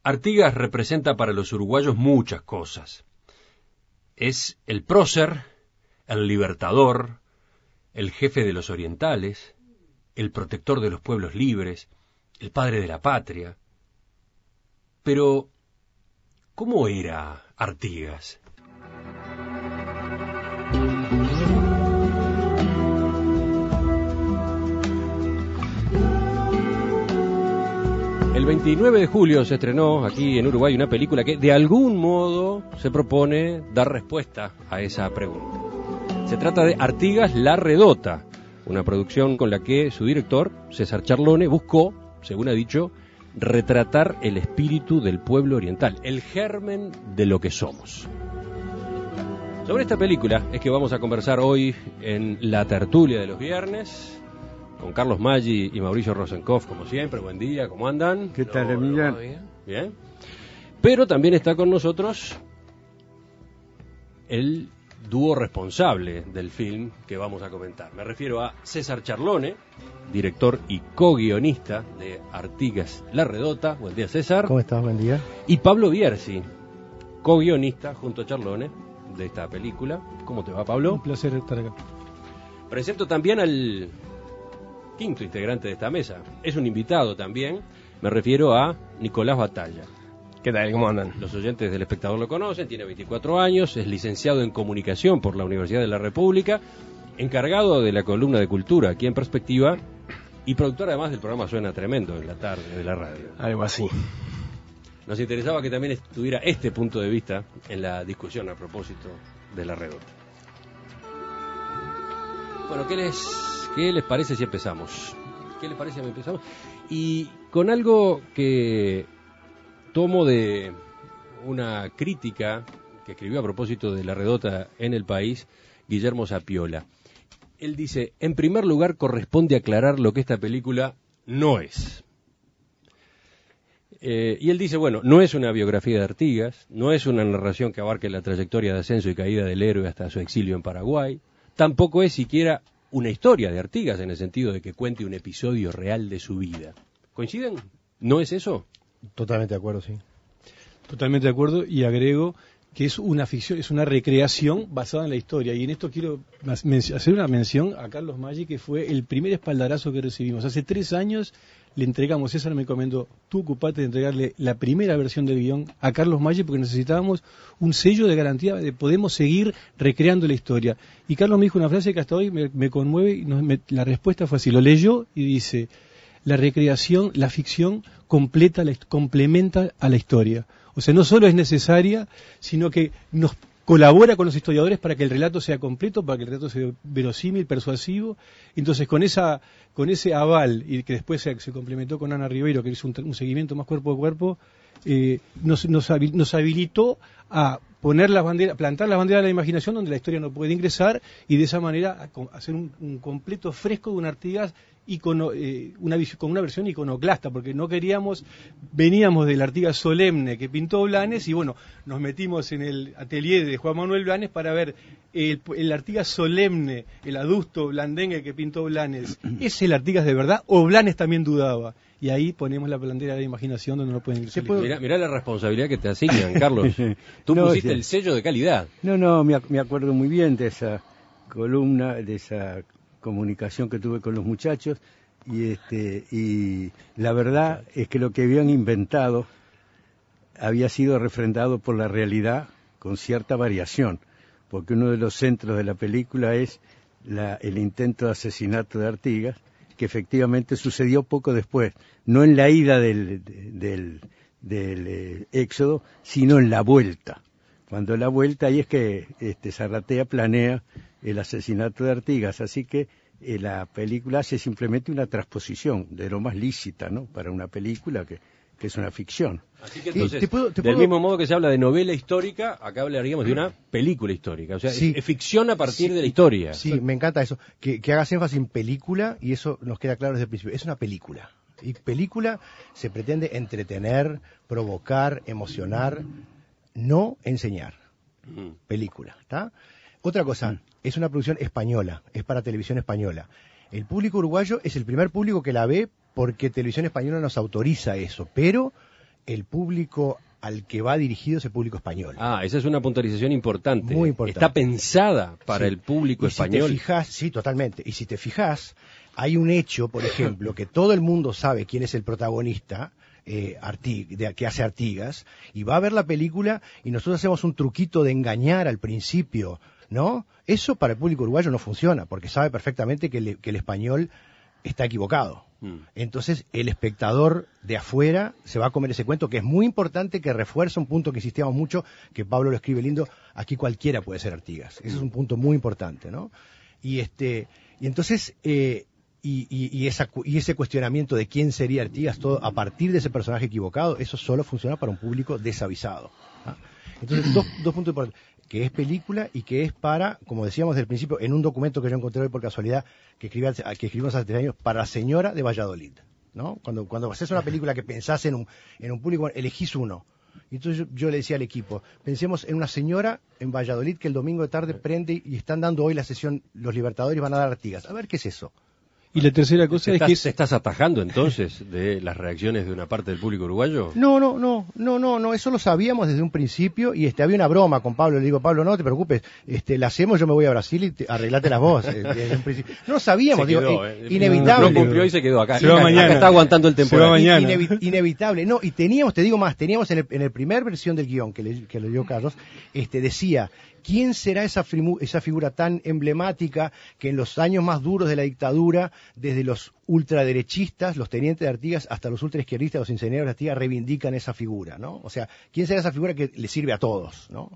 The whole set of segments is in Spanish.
Artigas representa para los uruguayos muchas cosas. Es el prócer, el libertador, el jefe de los orientales, el protector de los pueblos libres, el padre de la patria. Pero, ¿cómo era Artigas? El 29 de julio se estrenó aquí en Uruguay una película que de algún modo se propone dar respuesta a esa pregunta. Se trata de Artigas La Redota, una producción con la que su director, César Charlone, buscó, según ha dicho, retratar el espíritu del pueblo oriental, el germen de lo que somos. Sobre esta película es que vamos a conversar hoy en la tertulia de los viernes, con Carlos Maggi y Mauricio Rosenkopf, como siempre. Buen día, ¿cómo andan? ¿Qué tal, Emiliano? Bien. Pero también está con nosotros el dúo responsable del film que vamos a comentar. Me refiero a César Charlone, director y co-guionista de Artigas La Redota. Buen día, César. ¿Cómo estás? Buen día. Y Pablo Bierzi, co-guionista junto a Charlone de esta película. ¿Cómo te va, Pablo? Un placer estar acá. Presento también al quinto integrante de esta mesa. Es un invitado también. Me refiero a Nicolás Batalla. ¿Qué tal? ¿Cómo andan? Los oyentes del Espectador lo conocen, tiene 24 años, es licenciado en Comunicación por la Universidad de la República, encargado de la columna de Cultura aquí en Perspectiva y productor además del programa Suena Tremendo en la tarde de la radio. Algo así. Nos interesaba que también estuviera este punto de vista en la discusión a propósito de La Redota. Bueno, ¿qué les parece si empezamos? ¿Qué les parece si empezamos? Y con algo que tomo de una crítica que escribió a propósito de La Redota en El País, Guillermo Sapiola. Él dice, en primer lugar corresponde aclarar lo que esta película no es. Y él dice, bueno, no es una biografía de Artigas, no es una narración que abarque la trayectoria de ascenso y caída del héroe hasta su exilio en Paraguay, tampoco es siquiera una historia de Artigas en el sentido de que cuente un episodio real de su vida. ¿Coinciden? ¿No es eso? Totalmente de acuerdo, sí. Totalmente de acuerdo, y agrego que es una ficción, es una recreación basada en la historia. Y en esto quiero hacer una mención a Carlos Maggi, que fue el primer espaldarazo que recibimos. Hace 3 años le entregamos, César me comentó, tú ocupate de entregarle la primera versión del guión a Carlos Maggi porque necesitábamos un sello de garantía de podemos seguir recreando la historia. Y Carlos me dijo una frase que hasta hoy me conmueve, y la respuesta fue así, lo leyó y dice, la recreación, la ficción complementa a la historia. O sea, no solo es necesaria, sino que nos colabora con los historiadores para que el relato sea completo, para que el relato sea verosímil, persuasivo. Entonces, con ese aval, y que después se complementó con Ana Ribeiro, que hizo un seguimiento más cuerpo a cuerpo, nos habilitó a poner plantar las banderas de la imaginación donde la historia no puede ingresar, y de esa manera hacer un completo fresco de un Artigas con una versión iconoclasta, porque veníamos del Artigas solemne que pintó Blanes, y bueno, nos metimos en el atelier de Juan Manuel Blanes para ver el Artigas solemne, el adusto blandengue que pintó Blanes. ¿Es el Artigas de verdad o Blanes también dudaba? Y ahí ponemos la bandera de imaginación donde no pueden ingresar. Mirá la responsabilidad que te asignan, Carlos. Tú pusiste el sello de calidad. No, me acuerdo muy bien de esa columna, de esa comunicación que tuve con los muchachos, y la verdad es que lo que habían inventado había sido refrendado por la realidad con cierta variación, porque uno de los centros de la película es el intento de asesinato de Artigas, que efectivamente sucedió poco después, no en la ida del éxodo, sino en la vuelta. Cuando la vuelta ahí es que Zarratea planea el asesinato de Artigas, así que la película hace simplemente una transposición de lo más lícita, ¿no?, para una película que es una ficción. Así que entonces, del mismo modo que se habla de novela histórica, acá hablaríamos de una película histórica, o sea, sí, es ficción a partir de la historia. Sí, me encanta eso, que hagas énfasis en película, y eso nos queda claro desde el principio, es una película. Y película se pretende entretener, provocar, emocionar, no enseñar. Película, ¿está? Otra cosa, es una producción española, es para televisión española. El público uruguayo es el primer público que la ve porque Televisión Española nos autoriza eso, pero el público al que va dirigido es el público español. Esa es una puntualización importante. Muy importante. Está pensada para Sí. el público Y español. Si te fijas, sí, totalmente. Y si te fijas, hay un hecho, por ejemplo, que todo el mundo sabe quién es el protagonista, que hace Artigas, y va a ver la película y nosotros hacemos un truquito de engañar al principio, ¿no? Eso para el público uruguayo no funciona, porque sabe perfectamente que el español está equivocado. Entonces el espectador de afuera se va a comer ese cuento, que es muy importante, que refuerza un punto que insistíamos mucho, que Pablo lo escribe lindo: aquí cualquiera puede ser Artigas. Ese es un punto muy importante, ¿no? Y entonces y ese cuestionamiento de quién sería Artigas, todo a partir de ese personaje equivocado, eso solo funciona para un público desavisado. Entonces, dos puntos importantes: que es película y que es para, como decíamos desde el principio, en un documento que yo encontré hoy por casualidad, que escribimos hace 3 años, para la señora de Valladolid, ¿no? Cuando haces una película que pensás en un público, elegís uno. Y entonces yo le decía al equipo: pensemos en una señora en Valladolid que el domingo de tarde prende y están dando hoy la sesión Los Libertadores, van a dar Artigas. A ver qué es eso. Y la tercera cosa es que ¿Te estás atajando entonces de las reacciones de una parte del público uruguayo? No, eso lo sabíamos desde un principio, y había una broma con Pablo. Le digo: Pablo, no te preocupes, la hacemos, yo me voy a Brasil y arreglate las vos. Desde un principio. No lo sabíamos, inevitable. No cumplió y se quedó acá. Se va mañana. Acá está aguantando el temporal. mañana. Inevitable. No, y teníamos en el primer versión del guión que leyó Carlos, decía: ¿quién será esa figura tan emblemática que en los años más duros de la dictadura, desde los ultraderechistas, los tenientes de Artigas, hasta los ultraizquierdistas, los incendiarios de Artigas, reivindican esa figura, ¿no? O sea, ¿quién será esa figura que le sirve a todos, ¿no?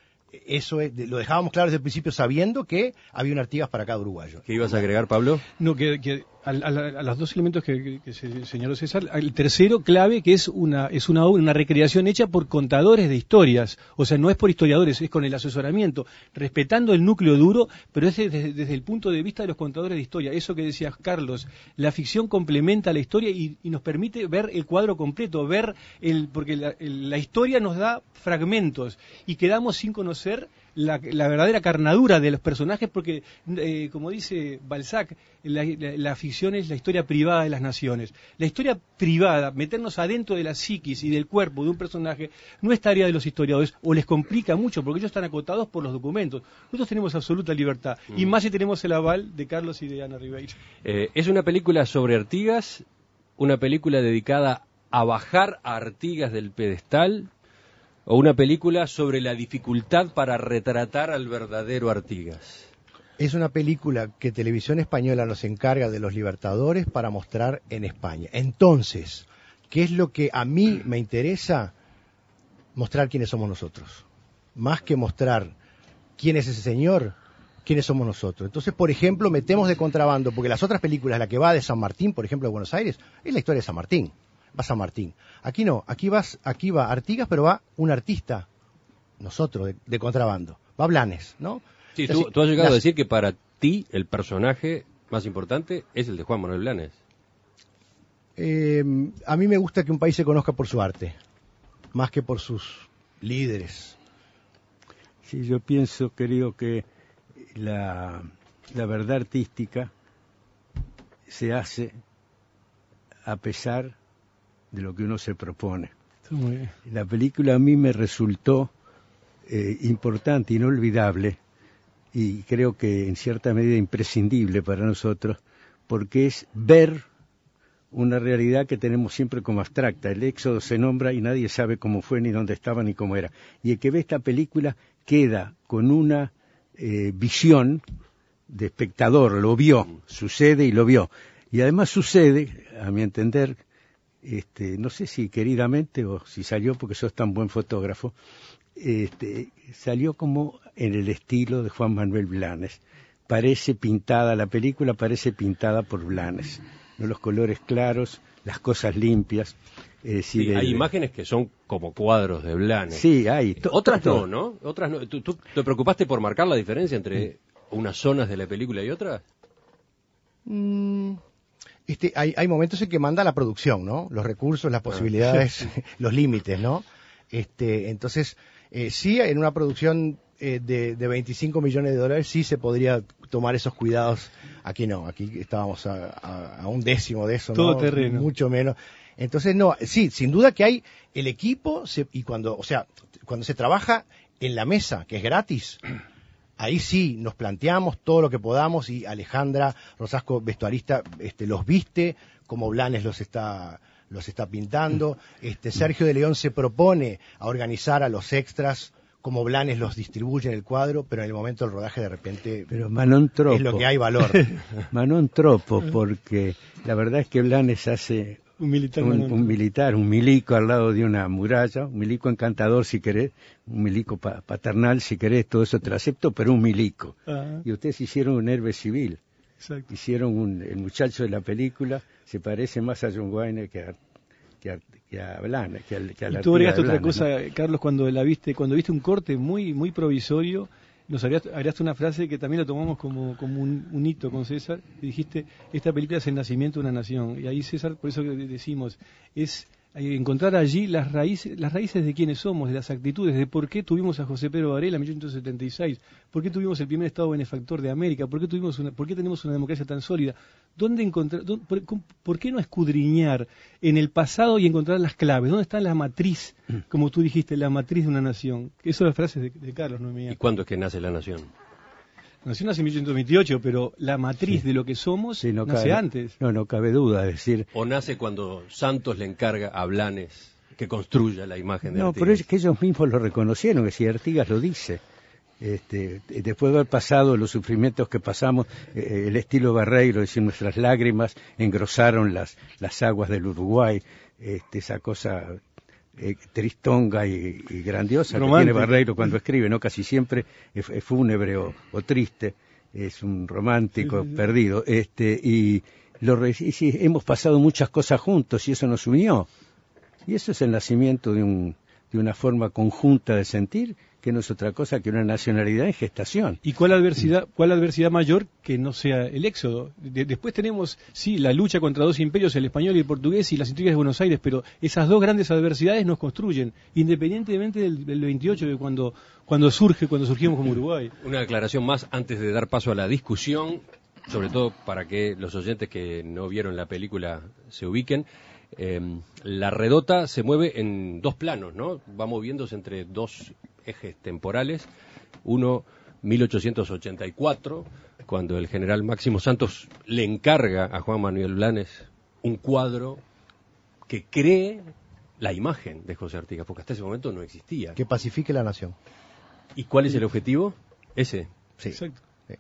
Eso lo dejábamos claro desde el principio, sabiendo que había un Artigas para cada uruguayo. ¿Qué ibas a agregar, Pablo? No, que a los dos elementos que se señaló César, el tercero clave, que es una recreación hecha por contadores de historias, o sea, no es por historiadores, es con el asesoramiento, respetando el núcleo duro, pero es desde el punto de vista de los contadores de historia. Eso que decías, Carlos, la ficción complementa la historia y nos permite ver el cuadro completo, porque la historia nos da fragmentos y quedamos sin conocer la verdadera carnadura de los personajes, porque como dice Balzac, la ficción es la historia privada de las naciones. La historia privada, meternos adentro de la psiquis y del cuerpo de un personaje, no es tarea de los historiadores, o les complica mucho porque ellos están acotados por los documentos. Nosotros tenemos absoluta libertad, y más si tenemos el aval de Carlos y de Ana Ribeiro. Es una película sobre Artigas, una película dedicada a bajar a Artigas del pedestal, o una película sobre la dificultad para retratar al verdadero Artigas. Es una película que Televisión Española nos encarga de los Libertadores para mostrar en España. Entonces, ¿qué es lo que a mí me interesa? Mostrar quiénes somos nosotros. Más que mostrar quién es ese señor, quiénes somos nosotros. Entonces, por ejemplo, metemos de contrabando, porque las otras películas, la que va de San Martín, por ejemplo, de Buenos Aires, es la historia de San Martín. Va San Martín. Aquí no, aquí va Artigas, pero va un artista, nosotros, de contrabando. Va Blanes, ¿no? Sí, tú has llegado a decir que para ti el personaje más importante es el de Juan Manuel Blanes. A mí me gusta que un país se conozca por su arte, más que por sus líderes. Sí, yo pienso, querido, que la verdad artística se hace a pesar de lo que uno se propone. La película a mí me resultó importante, inolvidable, y creo que en cierta medida imprescindible para nosotros, porque es ver una realidad que tenemos siempre como abstracta. El éxodo se nombra y nadie sabe cómo fue, ni dónde estaba, ni cómo era. Y el que ve esta película queda con una visión de espectador, lo vio, sucede y lo vio. Y además sucede, a mi entender, no sé si queridamente o si salió porque sos tan buen fotógrafo, salió como en el estilo de Juan Manuel Blanes. Parece pintada, la película parece pintada por Blanes, ¿no? Los colores claros, las cosas limpias. Sí, hay imágenes que son como cuadros de Blanes. Sí, hay. Otras no. Otras no. ¿Tú te preocupaste por marcar la diferencia entre unas zonas de la película y otras? Hay momentos en que manda la producción, ¿no? Los recursos, las posibilidades, los límites, ¿no? Entonces, sí, en una producción de 25 millones de dólares sí se podría tomar esos cuidados. Aquí no, aquí estábamos a un décimo de eso, todo ¿no? terreno. Mucho menos. Entonces, no, sí, sin duda que hay el equipo, y cuando se trabaja en la mesa, que es gratis, ahí sí nos planteamos todo lo que podamos, y Alejandra Rosasco, vestuarista, los viste, como Blanes los está pintando, Sergio de León se propone a organizar a los extras, como Blanes los distribuye en el cuadro, pero en el momento del rodaje de repente pero Manon Tropo, es lo que hay valor. Manon Tropo, porque la verdad es que Blanes hace un militar, un milico al lado de una muralla, un milico encantador si querés, un milico paternal si querés, todo eso te lo acepto, pero un milico. Y ustedes hicieron un héroe civil. Exacto. Hicieron el muchacho de la película se parece más a John Wayne que a Blanes, que a la. Y tú agregaste otra Blanes, cosa, ¿no? Carlos, cuando viste un corte muy provisorio, nos agregaste una frase que también la tomamos como un hito con César, y dijiste, esta película es el nacimiento de una nación. Y ahí, César, por eso que decimos, es encontrar allí las raíces de quiénes somos, de las actitudes, de por qué tuvimos a José Pedro Varela en 1876, por qué tuvimos el primer Estado benefactor de América, por qué tenemos una democracia tan sólida. ¿Por qué no escudriñar en el pasado y encontrar las claves? ¿Dónde está la matriz, como tú dijiste, la matriz de una nación? Eso son las frases de Carlos, no mía. ¿Y cuándo es que nace la nación? La nación nace en 1828, pero la matriz de lo que somos nace antes. No cabe duda, es decir. ¿O nace cuando Santos le encarga a Blanes que construya la imagen de Artigas? No, pero es que ellos mismos lo reconocieron, que si Artigas lo dice. Después de haber pasado los sufrimientos que pasamos, el estilo Barreiro, es decir, nuestras lágrimas engrosaron las aguas del Uruguay, esa cosa tristonga y grandiosa romántica que tiene Barreiro cuando escribe, ¿no? Casi siempre es fúnebre o triste, es un romántico perdido, y hemos pasado muchas cosas juntos y eso nos unió, y eso es el nacimiento de una forma conjunta de sentir, que no es otra cosa que una nacionalidad en gestación. ¿Y cuál adversidad mayor que no sea el éxodo? Después tenemos, sí, la lucha contra dos imperios, el español y el portugués, y las intrigas de Buenos Aires, pero esas dos grandes adversidades nos construyen, independientemente del 28, de cuando surgimos como Uruguay. Una aclaración más antes de dar paso a la discusión, sobre todo para que los oyentes que no vieron la película se ubiquen. La redota se mueve en dos planos, ¿no? Va moviéndose entre dos ejes temporales. Uno, 1884, cuando el general Máximo Santos le encarga a Juan Manuel Blanes un cuadro que cree la imagen de José Artigas, porque hasta ese momento no existía. Que pacifique la nación. ¿Y cuál es el objetivo? Ese. Sí. Exacto. Sí.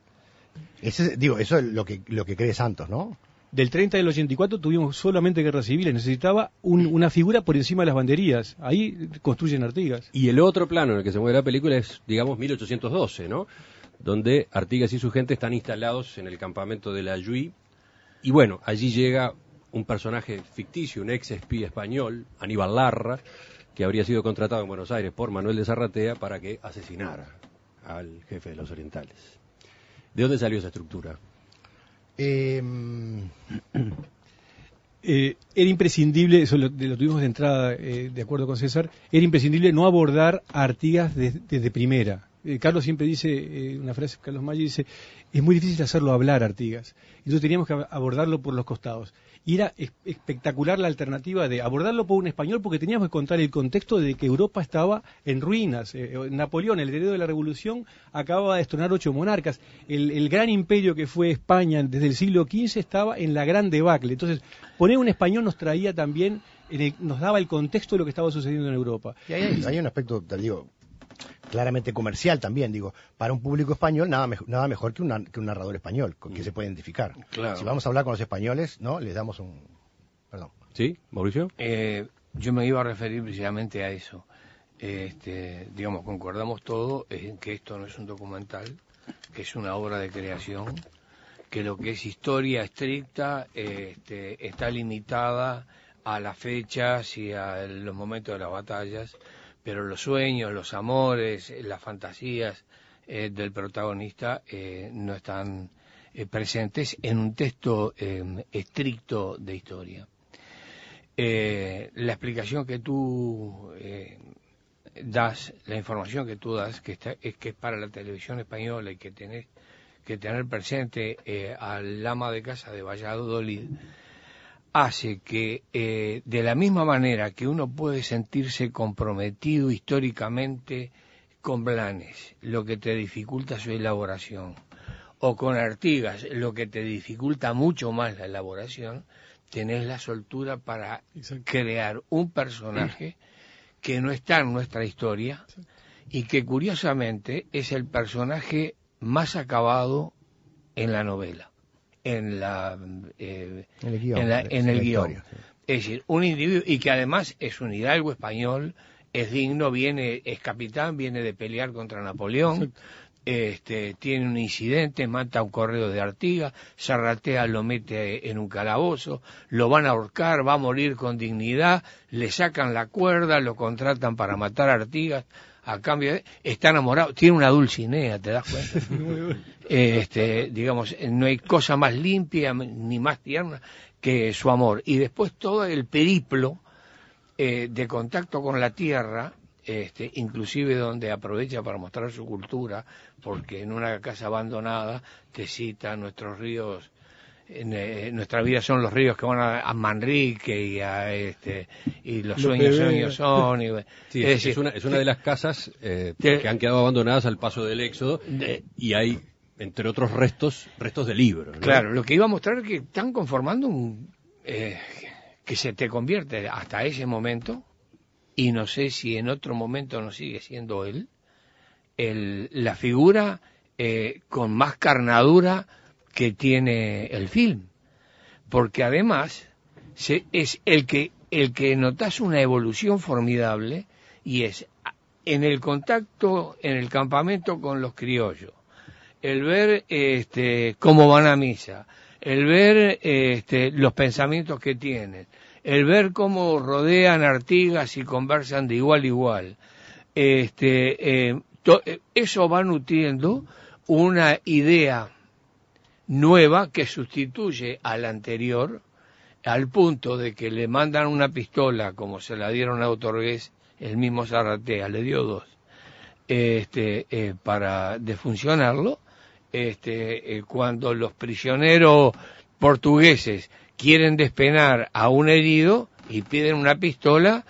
Eso es lo que cree Santos, ¿no? Del 30 al 84 tuvimos solamente guerra civil, necesitaba una figura por encima de las banderías. Ahí construyen Artigas. Y el otro plano en el que se mueve la película es, digamos, 1812, ¿no? Donde Artigas y su gente están instalados en el campamento de la Yui. Y bueno, allí llega un personaje ficticio, un ex espía español, Aníbal Larra, que habría sido contratado en Buenos Aires por Manuel de Zarratea para que asesinara al jefe de los orientales. ¿De dónde salió esa estructura? Era imprescindible, eso lo tuvimos de entrada, de acuerdo con César, era imprescindible no abordar a Artigas desde primera. Carlos siempre dice, una frase, Carlos Maggi dice, es muy difícil hacerlo hablar a Artigas. Entonces teníamos que abordarlo por los costados. Y era espectacular la alternativa de abordarlo por un español, porque teníamos que contar el contexto de que Europa estaba en ruinas. Napoleón, el heredero de la Revolución, acababa de destronar 8 monarcas. El gran imperio que fue España desde el siglo XV estaba en la gran debacle. Entonces, poner un español nos traía también, nos daba el contexto de lo que estaba sucediendo en Europa. Y hay un aspecto, te digo, claramente comercial también, digo, para un público español nada mejor que un narrador español que se puede identificar. Claro. Si vamos a hablar con los españoles, ¿no? Les damos un... Perdón. ¿Sí, Mauricio? Yo me iba a referir precisamente a eso. Digamos, concordamos todos en que esto no es un documental, que es una obra de creación, que lo que es historia estricta está limitada a las fechas y a los momentos de las batallas, pero los sueños, los amores, las fantasías del protagonista no están presentes en un texto estricto de historia. La explicación que tú das, la información que tú das, es que es para la televisión española y que tenés que tener presente al ama de casa de Valladolid, hace que, de la misma manera que uno puede sentirse comprometido históricamente con Blanes, lo que te dificulta su elaboración, o con Artigas, lo que te dificulta mucho más la elaboración, tenés la soltura para crear un personaje que no está en nuestra historia y que curiosamente es el personaje más acabado en la novela, en el guión. Es decir, un individuo, y que además es un hidalgo español, es digno, es capitán, viene de pelear contra Napoleón, tiene un incidente, mata a un correo de Artigas, Zarratea lo mete en un calabozo, lo van a ahorcar, va a morir con dignidad, le sacan la cuerda, lo contratan para matar a Artigas, a cambio está enamorado, tiene una Dulcinea, ¿te das cuenta? Digamos, no hay cosa más limpia ni más tierna que su amor. Y después todo el periplo de contacto con la tierra, inclusive donde aprovecha para mostrar su cultura, porque en una casa abandonada te cita nuestros ríos, nuestra vida son los ríos que van a Manrique y los sueños son. Sí, es una de las casas que han quedado abandonadas al paso del éxodo y hay, entre otros restos de libros, ¿no? Claro, lo que iba a mostrar es que están conformando que se te convierte hasta ese momento, y no sé si en otro momento no sigue siendo él, la figura con más carnadura que tiene el film, porque además es el que notas una evolución formidable, y es en el contacto en el campamento con los criollos, el ver cómo van a misa, el ver los pensamientos que tienen, el ver cómo rodean Artigas y conversan de igual a igual, eso va nutriendo una idea nueva que sustituye a la anterior, al punto de que le mandan una pistola como se la dieron a Otorgués, el mismo Zarratea le dio 2 para defuncionarlo. Cuando los prisioneros portugueses quieren despenar a un herido y piden una pistola,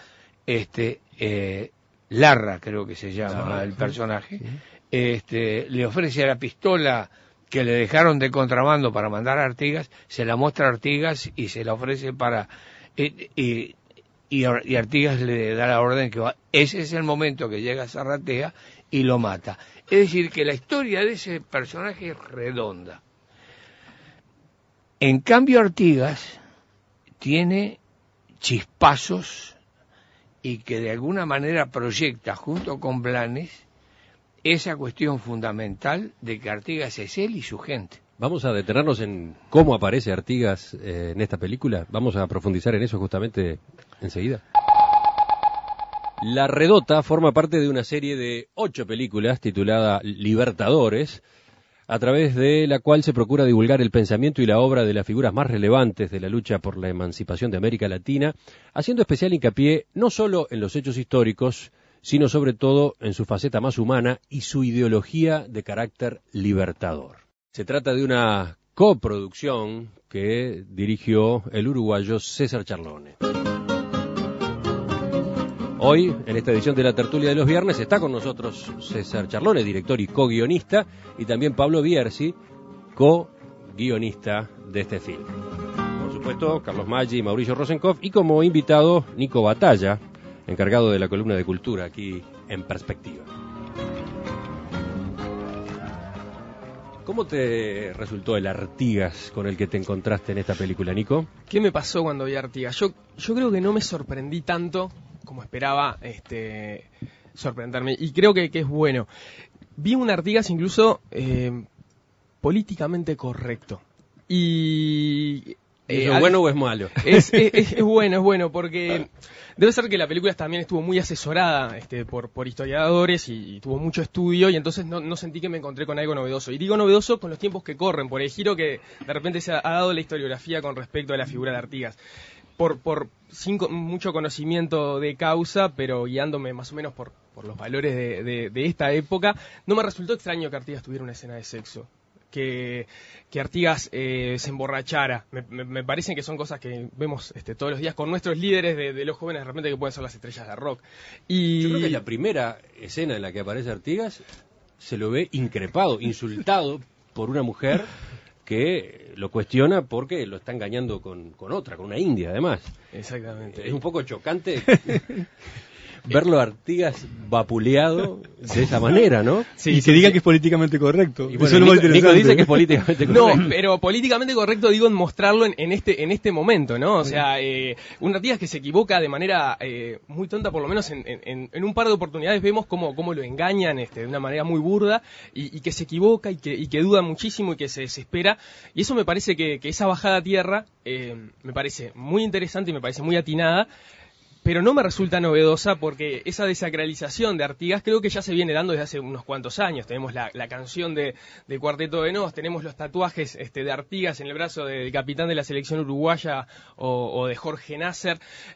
Larra creo que se llama el personaje, le ofrece la pistola que le dejaron de contrabando para mandar a Artigas, se la muestra a Artigas y se la ofrece para y Artigas le da la orden que va. Ese es el momento que llega Zarratea y lo mata. Es decir, que la historia de ese personaje es redonda. En cambio, Artigas tiene chispazos y que de alguna manera proyecta junto con Blanes esa cuestión fundamental de que Artigas es él y su gente. Vamos a detenernos en cómo aparece Artigas en esta película. Vamos a profundizar en eso justamente enseguida. La Redota forma parte de una serie de 8 películas titulada Libertadores, a través de la cual se procura divulgar el pensamiento y la obra de las figuras más relevantes de la lucha por la emancipación de América Latina, haciendo especial hincapié no solo en los hechos históricos, sino sobre todo en su faceta más humana y su ideología de carácter libertador. Se trata de una coproducción que dirigió el uruguayo César Charlone. Hoy, en esta edición de la tertulia de los viernes, está con nosotros César Charlone, director y co-guionista, y también Pablo Bierzi, co-guionista de este film. Por supuesto, Carlos Maggi y Mauricio Rosenkopf, y como invitado, Nico Batalla, encargado de la columna de cultura aquí en Perspectiva. ¿Cómo te resultó el Artigas con el que te encontraste en esta película, Nico? ¿Qué me pasó cuando vi a Artigas? Yo creo que no me sorprendí tanto como esperaba sorprenderme, y creo que es bueno. Vi un Artigas incluso políticamente correcto. Y ¿Es bueno o es malo? Es bueno, porque debe ser que la película también estuvo muy asesorada por historiadores y tuvo mucho estudio, y entonces no sentí que me encontré con algo novedoso. Y digo novedoso con los tiempos que corren, por el giro que de repente se ha dado la historiografía con respecto a la figura de Artigas. Sin mucho conocimiento de causa, pero guiándome más o menos por los valores de esta época, no me resultó extraño que Artigas tuviera una escena de sexo. que Artigas se emborrachara. Me parecen que son cosas que vemos todos los días con nuestros líderes de los jóvenes, de repente, que pueden ser las estrellas de rock. Y yo creo que la primera escena en la que aparece Artigas se lo ve increpado, insultado por una mujer que lo cuestiona porque lo está engañando con otra, con una india además. Exactamente. Es un poco chocante verlo a Artigas vapuleado de esa manera, ¿no? Sí, y que diga que es políticamente correcto. Y bueno, Nico dice que es políticamente correcto. No, pero políticamente correcto digo en mostrarlo en este momento, ¿no? O sea, un Artigas que se equivoca de manera muy tonta, por lo menos en un par de oportunidades vemos cómo lo engañan de una manera muy burda y que se equivoca y que duda muchísimo y que se desespera. Y eso me parece que esa bajada a tierra me parece muy interesante y me parece muy atinada. Pero no me resulta novedosa porque esa desacralización de Artigas creo que ya se viene dando desde hace unos cuantos años. Tenemos la canción de Cuarteto de Nos, tenemos los tatuajes de Artigas en el brazo del capitán de la selección uruguaya o de Jorge Nasser,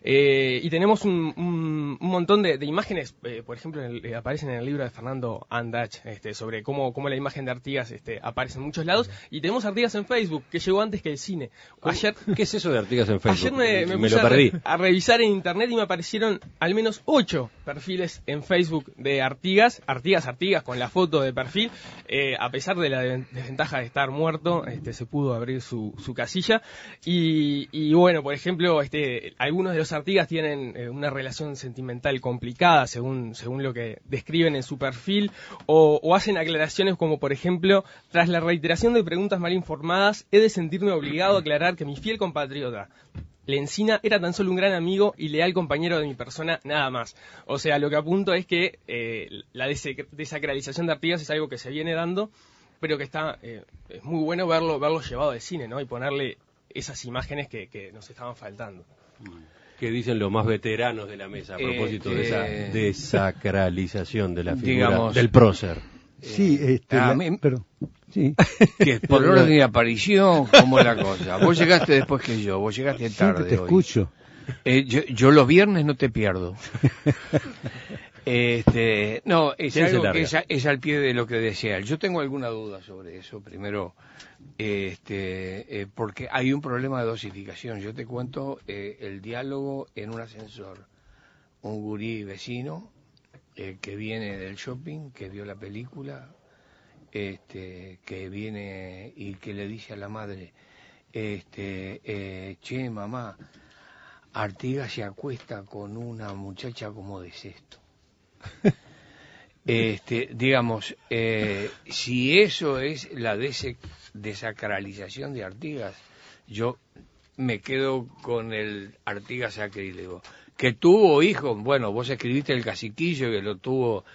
y tenemos un montón de imágenes, por ejemplo, aparecen en el libro de Fernando Andach, sobre cómo la imagen de Artigas aparece en muchos lados, y tenemos Artigas en Facebook, que llegó antes que el cine. Ayer, ¿qué es eso de Artigas en Facebook? Ayer me lo perdí. A revisar en internet y me aparecieron al menos 8 perfiles en Facebook de Artigas con la foto de perfil. A pesar de la desventaja de estar muerto, se pudo abrir su casilla. Y bueno, por ejemplo, algunos de los Artigas tienen una relación sentimental complicada, según lo que describen en su perfil, o hacen aclaraciones como, por ejemplo, tras la reiteración de preguntas mal informadas, he de sentirme obligado a aclarar que mi fiel compatriota Lencina era tan solo un gran amigo y leal compañero de mi persona, nada más. O sea, lo que apunto es que la desacralización de Artigas es algo que se viene dando, pero que es muy bueno verlo llevado al cine, ¿no? Y ponerle esas imágenes que nos estaban faltando. ¿Qué dicen los más veteranos de la mesa a propósito de esa desacralización de la figura del prócer? Sí, perdón. Sí. Que por orden de aparición, ¿cómo es la cosa? Vos llegaste después que yo, vos llegaste tarde. Te escucho. Yo los viernes no te pierdo. No, es algo que es al pie de lo que decía él. Yo tengo alguna duda sobre eso. Primero, porque hay un problema de dosificación. Yo te cuento el diálogo en un ascensor. Un gurí vecino que viene del shopping, que vio la película, que viene y que le dice a la madre, che, mamá, Artigas se acuesta con una muchacha como de sexto. Digamos, si eso es la desacralización de Artigas, yo me quedo con el Artigas sacrílego. Que tuvo hijos, bueno, vos escribiste El Caciquillo, que lo tuvo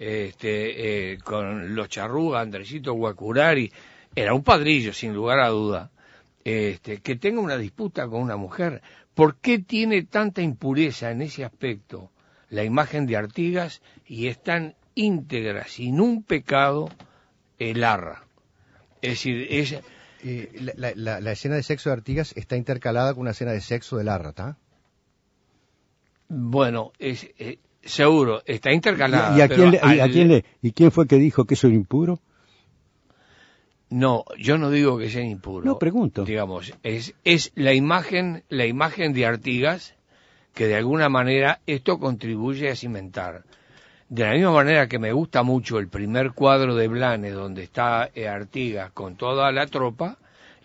con los Charrúa, Andresito Guacurari, era un padrillo, sin lugar a duda. Que tenga una disputa con una mujer, ¿por qué tiene tanta impureza en ese aspecto la imagen de Artigas y es tan íntegra, sin un pecado, el Larra? Es decir, la escena de sexo de Artigas está intercalada con una escena de sexo de Larra, ¿está? Bueno, seguro, está intercalada. ¿Y quién fue que dijo que eso era impuro? No, yo no digo que sea impuro. No, pregunto. Digamos, es la imagen de Artigas que de alguna manera esto contribuye a cimentar. De la misma manera que me gusta mucho el primer cuadro de Blanes donde está Artigas con toda la tropa,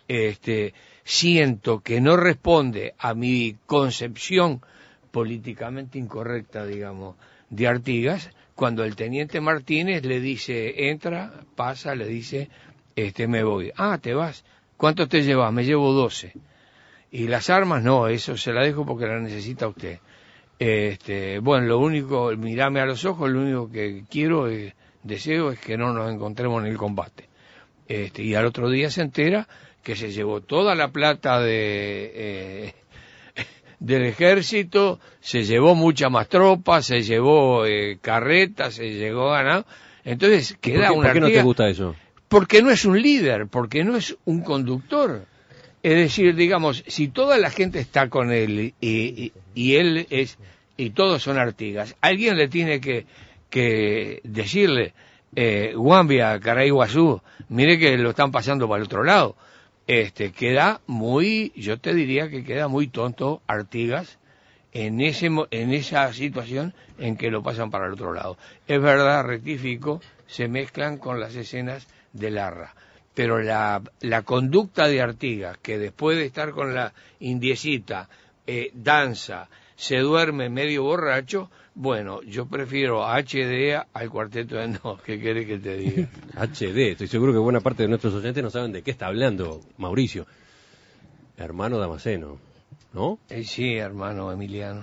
siento que no responde a mi concepción políticamente incorrecta, digamos, de Artigas, cuando el teniente Martínez le dice, entra, pasa, le dice, me voy. Ah, ¿te vas? ¿Cuánto te llevas? Me llevo 12. Y las armas, no, eso se la dejo porque la necesita usted. Bueno, lo único, mirame a los ojos, lo único que deseo es que no nos encontremos en el combate. Y al otro día se entera que se llevó toda la plata del ejército, se llevó mucha más tropa, se llevó carretas, se llevó ganado. Entonces queda una. ¿Por qué no te gusta eso? Porque no es un líder, porque no es un conductor. Es decir, digamos, si toda la gente está con él y él es, y todos son Artigas, alguien le tiene que decirle, Guambia, Caraiguazú, mire que lo están pasando para el otro lado. Queda muy, yo te diría que queda muy tonto Artigas en esa situación en que lo pasan para el otro lado. Es verdad, rectifico, se mezclan con las escenas de Larra, pero la conducta de Artigas, que después de estar con la indiecita, danza, se duerme medio borracho, bueno, yo prefiero HD al Cuarteto de Nos. ¿Qué querés que te diga? HD, estoy seguro que buena parte de nuestros oyentes no saben de qué está hablando Mauricio. Hermano Damasceno, ¿no? Sí, hermano Emiliano.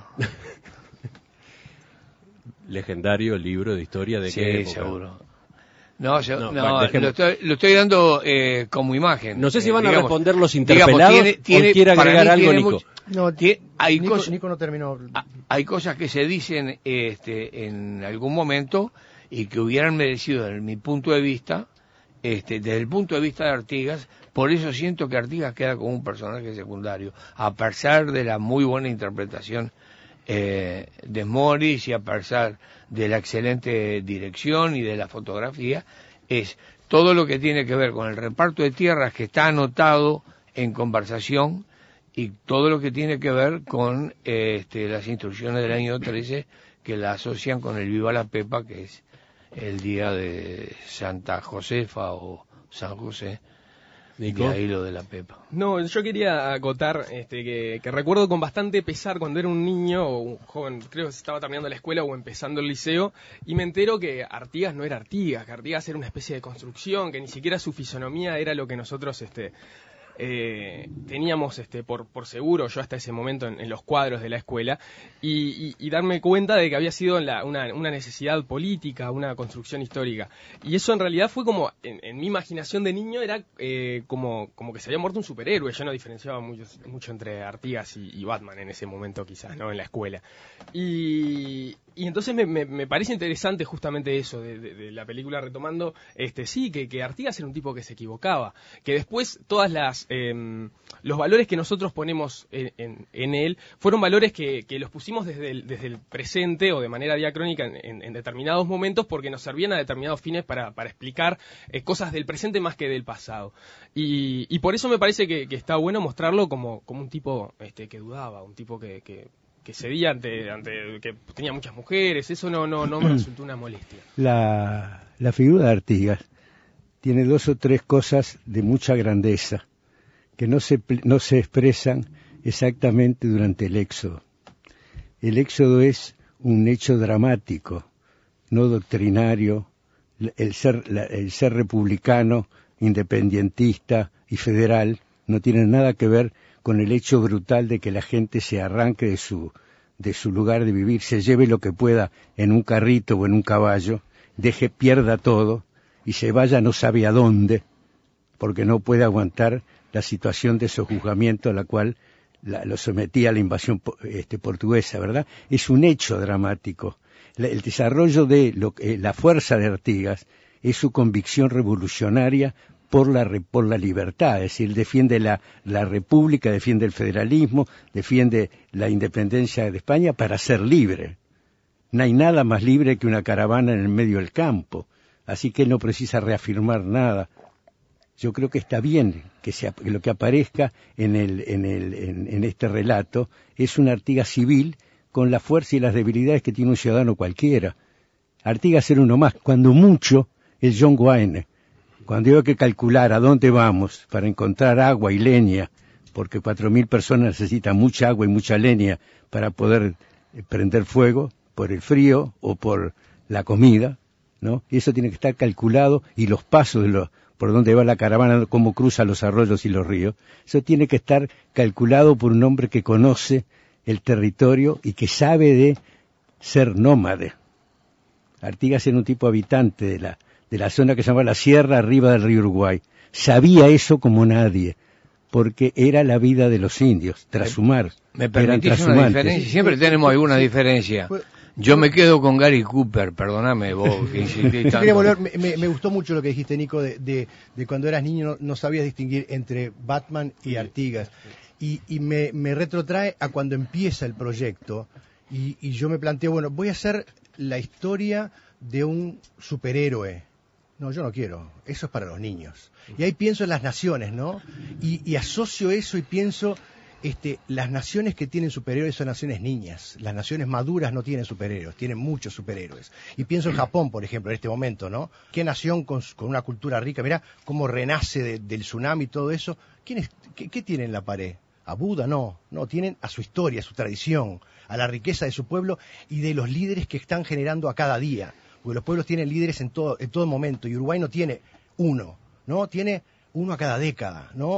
Legendario libro de historia de sí, qué época. Seguro. No, Bueno, lo estoy dando como imagen. No sé si van a responder los digamos, interpelados o quiere agregar algo, Nico. Nico no terminó. Hay cosas que se dicen en algún momento y que hubieran merecido, desde mi punto de vista, desde el punto de vista de Artigas. Por eso siento que Artigas queda como un personaje secundario, a pesar de la muy buena interpretación de Morris y a pesar de la excelente dirección y de la fotografía, es todo lo que tiene que ver con el reparto de tierras que está anotado en conversación y todo lo que tiene que ver con las instrucciones del año 13 que la asocian con el Viva la Pepa, que es el día de Santa Josefa o San José. Nico. De ahí lo de la Pepa. No, yo quería acotar que recuerdo con bastante pesar cuando era un niño o un joven, creo que estaba terminando la escuela o empezando el liceo, y me entero que Artigas no era Artigas, que Artigas era una especie de construcción, que ni siquiera su fisonomía era lo que nosotros teníamos por seguro, yo hasta ese momento en los cuadros de la escuela, y darme cuenta de que había sido una necesidad política, una construcción histórica. Y eso en realidad fue como, en mi imaginación de niño, era como que se había muerto un superhéroe. Yo no diferenciaba mucho entre Artigas y Batman en ese momento, quizás, ¿no? En la escuela. Y entonces me parece interesante justamente eso de la película, retomando, sí, que Artigas era un tipo que se equivocaba, que después todas los valores que nosotros ponemos en él fueron valores que los pusimos desde el presente o de manera diacrónica en determinados momentos, porque nos servían a determinados fines para explicar cosas del presente más que del pasado. Y por eso me parece que está bueno mostrarlo como un tipo que dudaba, un tipo que cedía ante que tenía muchas mujeres. Eso no me resultó una molestia. La figura de Artigas tiene dos o tres cosas de mucha grandeza que no se expresan exactamente durante el Éxodo. El Éxodo es un hecho dramático, no doctrinario. El ser republicano, independientista y federal no tiene nada que ver con el hecho brutal de que la gente se arranque de su lugar de vivir, se lleve lo que pueda en un carrito o en un caballo, pierda todo y se vaya no sabe a dónde, porque no puede aguantar la situación de sojuzgamiento a la cual lo sometía a la invasión portuguesa, ¿verdad? Es un hecho dramático. El desarrollo de la fuerza de Artigas es su convicción revolucionaria por la libertad, es decir, defiende la república, defiende el federalismo, defiende la independencia de España para ser libre. No hay nada más libre que una caravana en el medio del campo, así que él no precisa reafirmar nada. Yo creo que está bien que lo que aparezca en este relato es una Artigas civil con la fuerza y las debilidades que tiene un ciudadano cualquiera. Artigas era uno más, cuando mucho el John Wayne. Cuando hay que calcular a dónde vamos para encontrar agua y leña, porque 4.000 personas necesitan mucha agua y mucha leña para poder prender fuego, por el frío o por la comida, ¿no? Y eso tiene que estar calculado, y los pasos por donde va la caravana, cómo cruza los arroyos y los ríos, eso tiene que estar calculado por un hombre que conoce el territorio y que sabe de ser nómade. Artigas era un tipo habitante de la zona que se llama la Sierra arriba del río Uruguay. Sabía eso como nadie, porque era la vida de los indios, trashumar. ¿Me permitís una diferencia? Siempre tenemos alguna diferencia. Yo me quedo con Gary Cooper, perdóname vos que insistís tanto. Quería volver, me gustó mucho lo que dijiste, Nico, de cuando eras niño no sabías distinguir entre Batman y Artigas. Y me retrotrae a cuando empieza el proyecto, y yo me planteo, bueno, voy a hacer la historia de un superhéroe, No, yo no quiero. Eso es para los niños. Y ahí pienso en las naciones, ¿no? Y asocio eso y pienso, las naciones que tienen superhéroes son naciones niñas. Las naciones maduras no tienen superhéroes, tienen muchos superhéroes. Y pienso en Japón, por ejemplo, en este momento, ¿no? ¿Qué nación con una cultura rica? Mirá cómo renace del tsunami y todo eso. ¿Qué tiene en la pared? ¿A Buda? No, tienen a su historia, a su tradición, a la riqueza de su pueblo y de los líderes que están generando a cada día. Porque los pueblos tienen líderes en todo momento, y Uruguay no tiene uno, ¿no? Tiene uno a cada década, ¿no?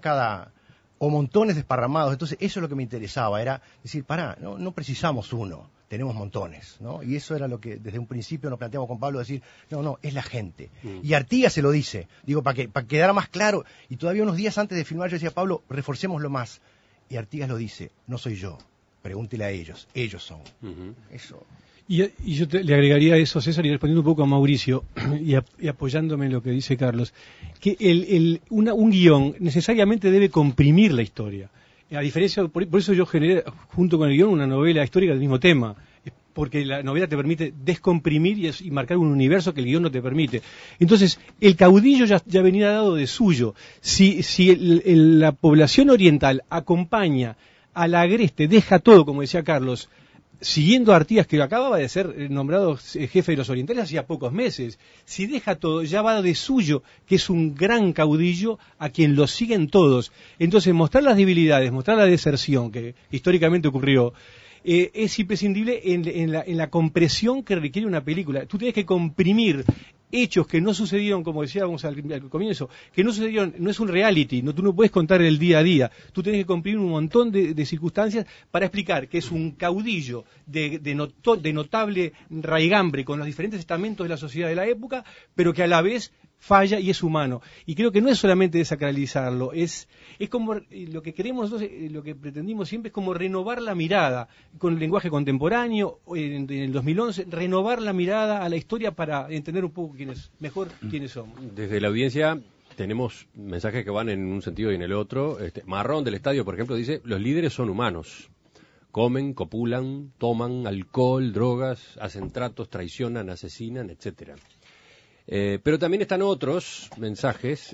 O montones desparramados. Entonces eso es lo que me interesaba, era decir, no precisamos uno, tenemos montones, ¿no? Y eso era lo que desde un principio nos planteamos con Pablo, decir, no, es la gente. Y Artigas se lo dice, digo, para que quedara más claro, y todavía unos días antes de filmar yo decía, Pablo, reforcémoslo más. Y Artigas lo dice, no soy yo, pregúntele a ellos son. Eso. Y yo le agregaría a eso, César, y respondiendo un poco a Mauricio, y apoyándome en lo que dice Carlos, que un guión necesariamente debe comprimir la historia. A diferencia, por eso yo generé, junto con el guión, una novela histórica del mismo tema, porque la novela te permite descomprimir y marcar un universo que el guión no te permite. Entonces, el caudillo ya venía dado de suyo. Si la población oriental acompaña al agreste, deja todo, como decía Carlos, siguiendo a Artigas, que acababa de ser nombrado jefe de los orientales hacía pocos meses, si deja todo, ya va de suyo, que es un gran caudillo a quien lo siguen todos. Entonces, mostrar las debilidades, mostrar la deserción que históricamente ocurrió, es imprescindible en la compresión que requiere una película. Tú tienes que comprimir hechos que no sucedieron, como decíamos al comienzo, que no sucedieron, no es un reality, tú no puedes contar el día a día, tú tienes que comprimir un montón de circunstancias para explicar que es un caudillo de notable raigambre con los diferentes estamentos de la sociedad de la época, pero que a la vez falla y es humano. Y creo que no es solamente desacralizarlo, es como lo que queremos nosotros, lo que pretendimos siempre es como renovar la mirada con el lenguaje contemporáneo. En el 2011, renovar la mirada a la historia para entender un poco quiénes somos. Desde la audiencia tenemos mensajes que van en un sentido y en el otro. Marrón del Estadio, por ejemplo, dice: los líderes son humanos. Comen, copulan, toman alcohol, drogas, hacen tratos, traicionan, asesinan, etcétera. Pero también están otros mensajes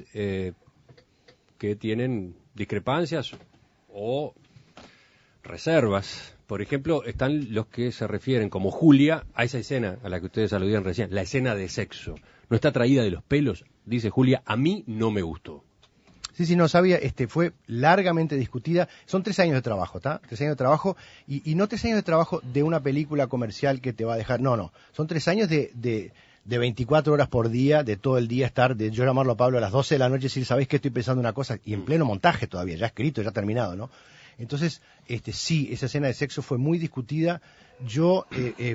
que tienen discrepancias o reservas. Por ejemplo, están los que se refieren, como Julia, a esa escena a la que ustedes aludían recién, la escena de sexo. ¿No está traída de los pelos? Dice Julia, a mí no me gustó. Sí, no sabía, fue largamente discutida. Son 3 años de trabajo, ¿está? 3 años de trabajo, y no 3 años de trabajo de una película comercial que te va a dejar, no. Son 3 años de 24 horas por día, de todo el día estar, de yo llamarlo a Pablo a las 12 de la noche y decir, ¿sabéis que estoy pensando una cosa? Y en pleno montaje todavía, ya escrito, ya terminado, ¿no? Entonces, sí, esa escena de sexo fue muy discutida. Yo,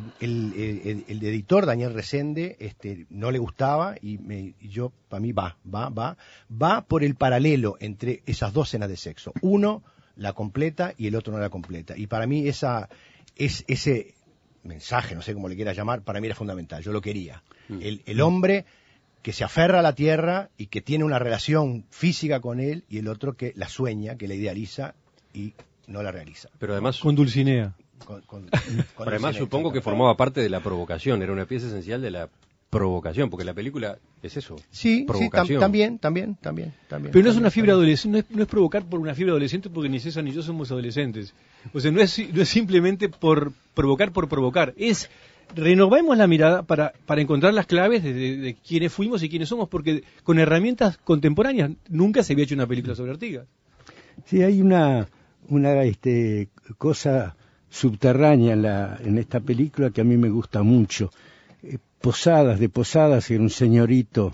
el editor, Daniel Resende, no le gustaba, y yo, para mí va por el paralelo entre esas 2 escenas de sexo. Uno la completa y el otro no la completa. Y para mí ese mensaje, no sé cómo le quieras llamar, para mí era fundamental, yo lo quería. El hombre que se aferra a la tierra y que tiene una relación física con él, y el otro que la sueña, que la idealiza y no la realiza. Pero además, con Dulcinea. Pero además supongo que formaba parte de la provocación, era una pieza esencial de la provocación, porque la película es eso, provocación. También. Pero no es una fibra adolescente, no es provocar por una fibra adolescente, porque ni César ni yo somos adolescentes. O sea, no es simplemente por provocar, es renovemos la mirada para encontrar las claves de quiénes fuimos y quiénes somos, porque con herramientas contemporáneas nunca se había hecho una película sobre Artigas. Sí, hay una cosa subterránea en esta película que a mí me gusta mucho. Posadas, era un señorito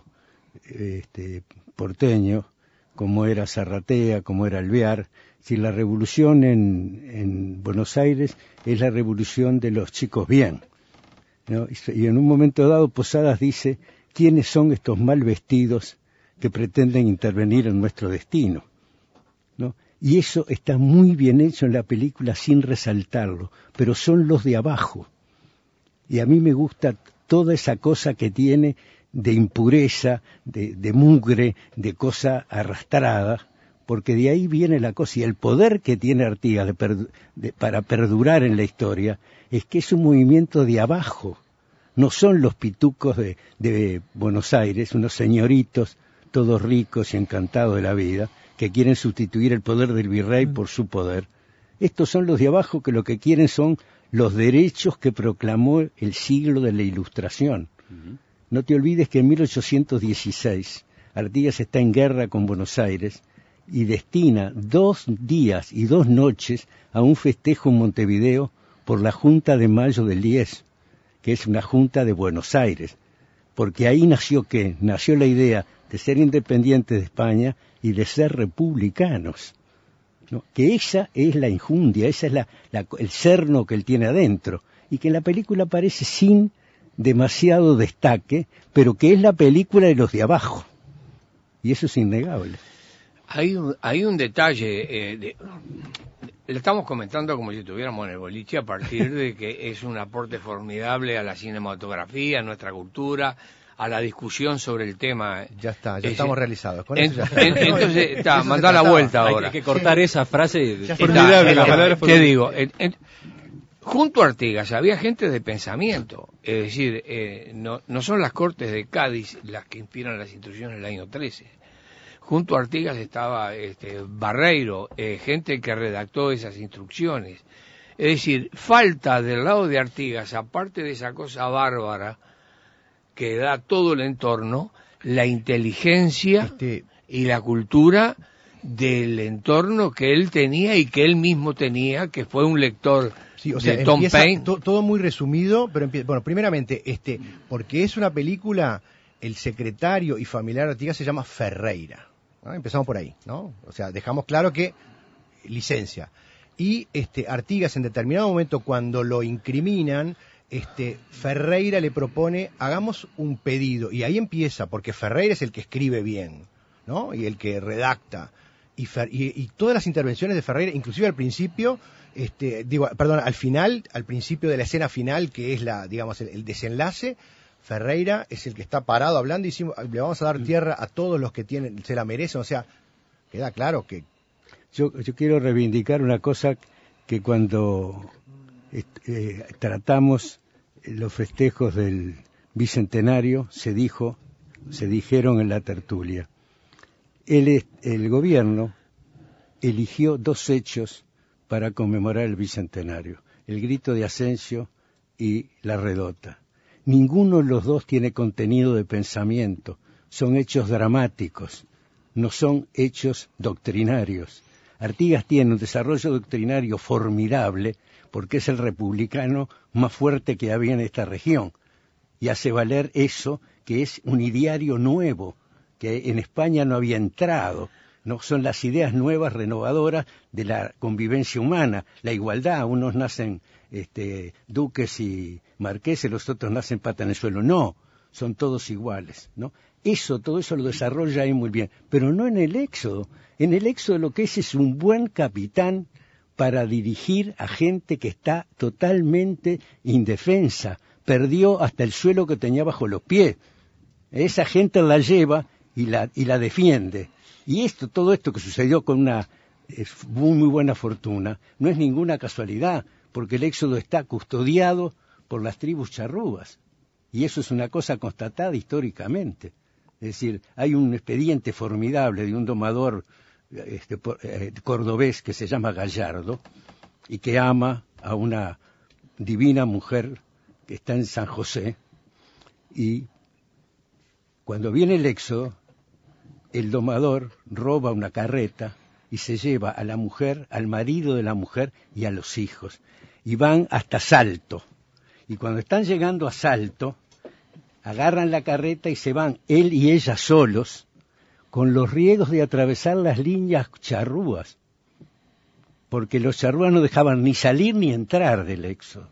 porteño, como era Zarratea, como era Alvear. Si la revolución en Buenos Aires es la revolución de los chicos bien, ¿no? Y en un momento dado Posadas dice, ¿quiénes son estos mal vestidos que pretenden intervenir en nuestro destino? ¿No? Y eso está muy bien hecho en la película sin resaltarlo, pero son los de abajo. Y a mí me gusta toda esa cosa que tiene de impureza, de mugre, de cosa arrastrada, porque de ahí viene la cosa. Y el poder que tiene Artigas para perdurar en la historia es que es un movimiento de abajo, no son los pitucos de Buenos Aires, unos señoritos todos ricos y encantados de la vida, que quieren sustituir el poder del virrey por su poder. Estos son los de abajo que lo que quieren son los derechos que proclamó el siglo de la Ilustración. No te olvides que en 1816 Artigas está en guerra con Buenos Aires y destina 2 días y 2 noches a un festejo en Montevideo por la Junta de Mayo del 10, que es una junta de Buenos Aires, porque ahí nació ¿qué? Nació la idea de ser independientes de España y de ser republicanos, ¿no? Que esa es la injundia, esa es el cerno que él tiene adentro, y que en la película aparece sin demasiado destaque, pero que es la película de los de abajo, y eso es innegable. Hay un detalle, le estamos comentando como si estuviéramos en el boliche, a partir de que es un aporte formidable a la cinematografía, a nuestra cultura, a la discusión sobre el tema. Ya está, ya estamos realizados. Con eso ya está. Entonces, mandá la vuelta ahora. Hay que cortar esa frase. Ya formidable, la palabra Te digo, junto a Artigas había gente de pensamiento, es decir, no son las Cortes de Cádiz las que inspiran las instrucciones del año 13. Junto a Artigas estaba Barreiro, gente que redactó esas instrucciones. Es decir, falta del lado de Artigas, aparte de esa cosa bárbara que da todo el entorno, la inteligencia y la cultura del entorno que él tenía y que él mismo tenía, que fue un lector de Tom Paine. Todo muy resumido, pero bueno, primeramente, porque es una película, el secretario y familiar de Artigas se llama Ferreira, ¿no? Empezamos por ahí, ¿no? O sea, dejamos claro que licencia. Y Artigas en determinado momento, cuando lo incriminan, Ferreira le propone, hagamos un pedido, y ahí empieza, porque Ferreira es el que escribe bien, ¿no? Y el que redacta, y todas las intervenciones de Ferreira, inclusive al principio, al final, al principio de la escena final, que es el desenlace, Ferreira es el que está parado hablando y le vamos a dar tierra a todos los que se la merecen, o sea, queda claro que... Yo quiero reivindicar una cosa que cuando tratamos los festejos del Bicentenario se dijeron en la tertulia. El gobierno eligió 2 hechos para conmemorar el Bicentenario: el grito de Asensio y la redota. Ninguno de los 2 tiene contenido de pensamiento, son hechos dramáticos, no son hechos doctrinarios. Artigas tiene un desarrollo doctrinario formidable porque es el republicano más fuerte que había en esta región y hace valer eso, que es un ideario nuevo que en España no había entrado, no son las ideas nuevas renovadoras de la convivencia humana, la igualdad. Unos nacen duques y marqueses, los otros nacen pata en el suelo. No, son todos iguales, ¿no? Todo eso lo desarrolla ahí muy bien, pero no en el Éxodo. En el Éxodo lo que es un buen capitán para dirigir a gente que está totalmente indefensa, perdió hasta el suelo que tenía bajo los pies. Esa gente la lleva y la defiende. Y todo esto que sucedió con una muy buena fortuna, no es ninguna casualidad, porque el Éxodo está custodiado por las tribus charrúas. Y eso es una cosa constatada históricamente. Es decir, hay un expediente formidable de un domador cordobés que se llama Gallardo y que ama a una divina mujer que está en San José, y cuando viene el Éxodo, el domador roba una carreta y se lleva a la mujer, al marido de la mujer y a los hijos, y van hasta Salto, y cuando están llegando a Salto agarran la carreta y se van él y ella solos, con los riesgos de atravesar las líneas charrúas, porque los charrúas no dejaban ni salir ni entrar del Éxodo.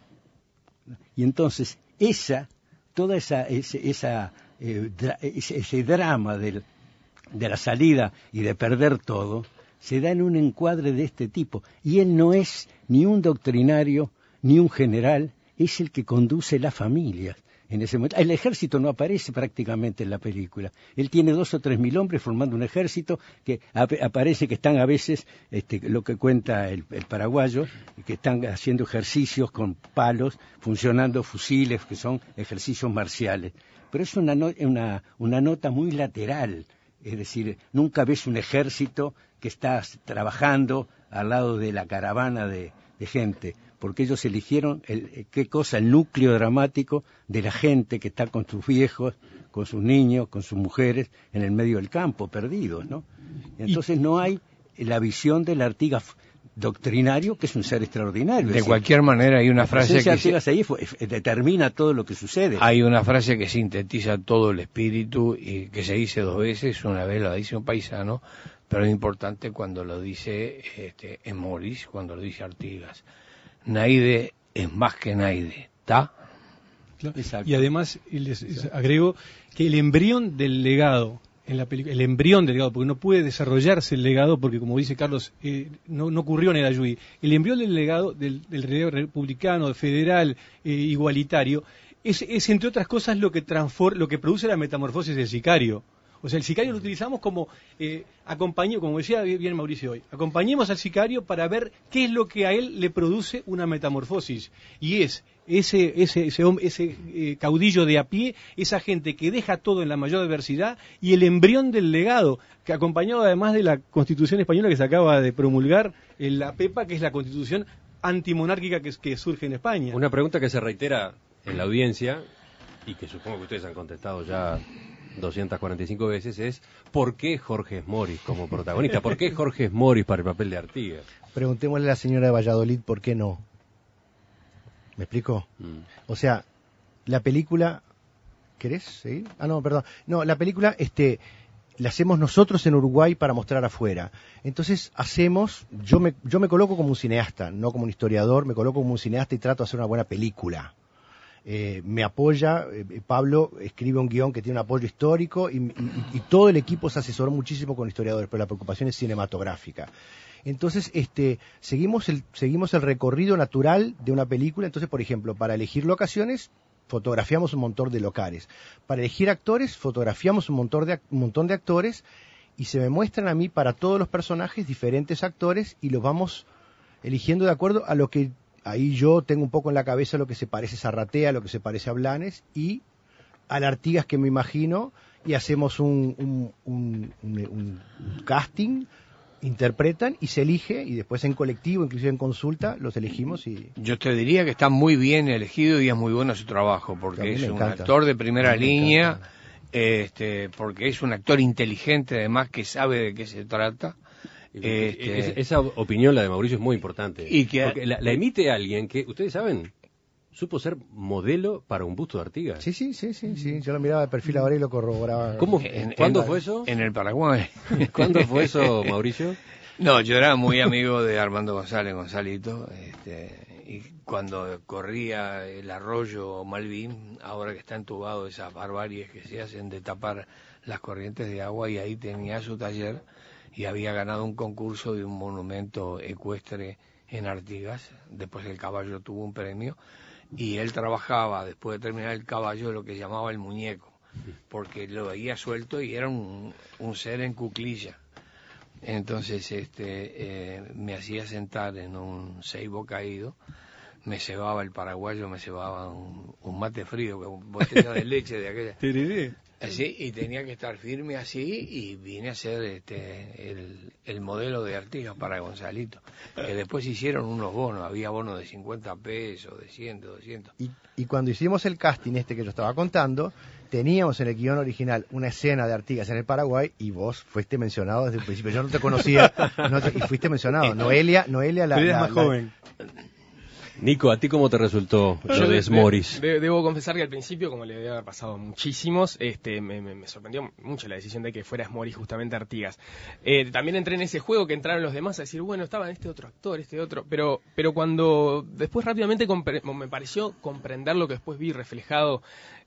Y entonces ese drama de la salida y de perder todo se da en un encuadre de este tipo, y él no es ni un doctrinario ni un general, es el que conduce las familias. En ese momento, el ejército no aparece prácticamente en la película. Él tiene 2 o 3 mil hombres formando un ejército que aparece que están a veces, lo que cuenta el paraguayo, que están haciendo ejercicios con palos, funcionando fusiles, que son ejercicios marciales. Pero es una nota muy lateral, es decir, nunca ves un ejército que está trabajando al lado de la caravana de gente, porque ellos eligieron el núcleo dramático de la gente que está con sus viejos, con sus niños, con sus mujeres, en el medio del campo, perdidos, ¿no? Entonces no hay la visión del Artigas doctrinario, que es un ser extraordinario. De cualquier manera, hay una frase que Artigas ahí determina todo lo que sucede. Hay una frase que sintetiza todo el espíritu y que se dice 2 veces, una vez lo dice un paisano, pero es importante cuando lo dice Morris, cuando lo dice Artigas. Naide es más que Naide, ¿está? Claro. Y además les agrego que el embrión del legado en la película, el embrión del legado, porque no puede desarrollarse el legado, porque como dice Carlos, no ocurrió en el Ayuí. El embrión del legado, del legado republicano, federal, igualitario, es entre otras cosas lo que produce la metamorfosis del sicario. O sea, el sicario lo utilizamos como como decía bien Mauricio hoy, acompañemos al sicario para ver qué es lo que a él le produce una metamorfosis. Y es ese caudillo de a pie, esa gente que deja todo en la mayor adversidad, y el embrión del legado, que acompañado además de la Constitución española que se acaba de promulgar, la PEPA, que es la Constitución antimonárquica que surge en España. Una pregunta que se reitera en la audiencia, y que supongo que ustedes han contestado ya 245 veces, es ¿por qué Jorge Esmorís como protagonista? ¿Por qué Jorge Esmorís para el papel de Artigas? Preguntémosle a la señora de Valladolid por qué no. ¿Me explico? O sea, la película... ¿Querés seguir? No, perdón. No, la película la hacemos nosotros en Uruguay para mostrar afuera. Entonces yo me coloco como un cineasta, no como un historiador, me coloco como un cineasta y trato de hacer una buena película. Me apoya, Pablo escribe un guión que tiene un apoyo histórico y todo el equipo se asesoró muchísimo con historiadores, pero la preocupación es cinematográfica. Entonces, seguimos el recorrido natural de una película. Entonces, por ejemplo, para elegir locaciones, fotografiamos un montón de locales. Para elegir actores, fotografiamos un montón de actores y se me muestran a mí para todos los personajes diferentes actores y los vamos eligiendo de acuerdo a lo que... Ahí yo tengo un poco en la cabeza lo que se parece a Zarratea, lo que se parece a Blanes y al Artigas que me imagino, y hacemos un casting, interpretan y se elige, y después en colectivo, inclusive en consulta, los elegimos. Y yo te diría que está muy bien elegido y es muy bueno su trabajo, porque es un actor de primera línea, porque es un actor inteligente, además, que sabe de qué se trata. Esa opinión, la de Mauricio, es muy importante. Porque la emite alguien que, ustedes saben, supo ser modelo para un busto de Artigas. Sí. Yo lo miraba de perfil ahora y lo corroboraba. ¿Cuándo fue eso? En el Paraguay. ¿Cuándo fue eso, Mauricio? No, yo era muy amigo de Armando Gonzalito, y cuando corría el arroyo Malvin, ahora que está entubado, esas barbaries que se hacen de tapar las corrientes de agua, y ahí tenía su taller y había ganado un concurso de un monumento ecuestre en Artigas. Después el caballo tuvo un premio y él trabajaba, después de terminar el caballo, lo que llamaba el muñeco, porque lo veía suelto y era un ser en cuclilla. Entonces me hacía sentar en un ceibo caído, me cebaba el paraguayo, me cebaba un mate frío, botella de leche de aquella. Así, y tenía que estar firme así, y vine a ser el modelo de Artigas para Gonzalito, que después hicieron unos bonos, había bonos de 50 pesos, de 100, de 200. Y cuando hicimos el casting que yo estaba contando, teníamos en el guión original una escena de Artigas en el Paraguay, y vos fuiste mencionado desde el principio. Yo no te conocía, y fuiste mencionado. Noelia la más joven. Nico, ¿a ti cómo te resultó lo de Esmorís? Debo confesar que al principio, como le debe haber pasado a muchísimos, me sorprendió mucho la decisión de que fuera Esmorís justamente Artigas. También entré en ese juego que entraron los demás a decir, bueno, estaba este otro actor, pero cuando después rápidamente me pareció comprender lo que después vi reflejado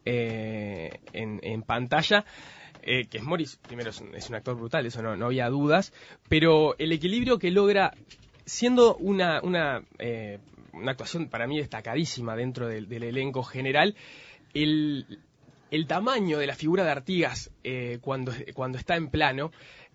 en pantalla, que Esmorís, primero, es un actor brutal, eso no había dudas, pero el equilibrio que logra, siendo una una actuación para mí destacadísima dentro del elenco general. El tamaño de la figura de Artigas cuando está en plano